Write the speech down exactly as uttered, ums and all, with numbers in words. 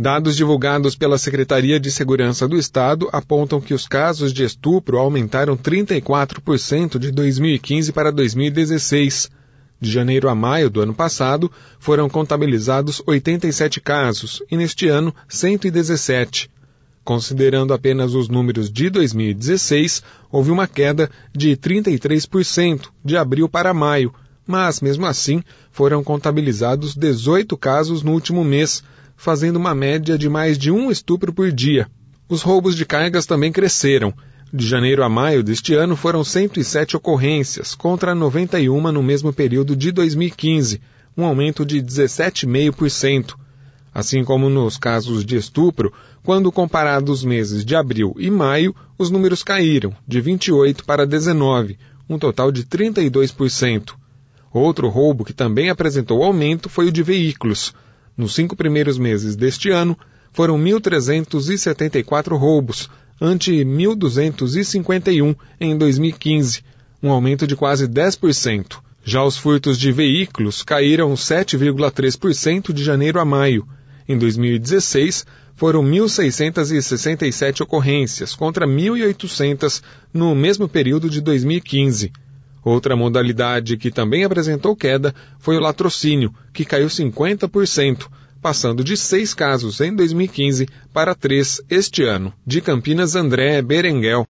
Dados divulgados pela Secretaria de Segurança do Estado apontam que os casos de estupro aumentaram trinta e quatro por cento de dois mil e quinze para dois mil e dezesseis. De janeiro a maio do ano passado, foram contabilizados oitenta e sete casos e neste ano cento e dezessete. Considerando apenas os números de dois mil e dezesseis, houve uma queda de trinta e três por cento de abril para maio, mas mesmo assim foram contabilizados dezoito casos no último mês, fazendo uma média de mais de um estupro por dia. Os roubos de cargas também cresceram. De janeiro a maio deste ano foram cento e sete ocorrências, contra noventa e uma no mesmo período de dois mil e quinze, um aumento de dezessete vírgula cinco por cento. Assim como nos casos de estupro, quando comparados os meses de abril e maio, os números caíram, de vinte e oito para dezenove, um total de trinta e dois por cento. Outro roubo que também apresentou aumento foi o de veículos. Nos cinco primeiros meses deste ano, foram mil trezentos e setenta e quatro roubos, ante mil duzentos e cinquenta e um em dois mil e quinze, um aumento de quase dez por cento. Já os furtos de veículos caíram sete vírgula três por cento de janeiro a maio. Em dois mil e dezesseis, foram mil seiscentos e sessenta e sete ocorrências, contra mil e oitocentas no mesmo período de dois mil e quinze. Outra modalidade que também apresentou queda foi o latrocínio, que caiu cinquenta por cento, passando de seis casos em dois mil e quinze para três este ano. De Campinas, André Berenguel.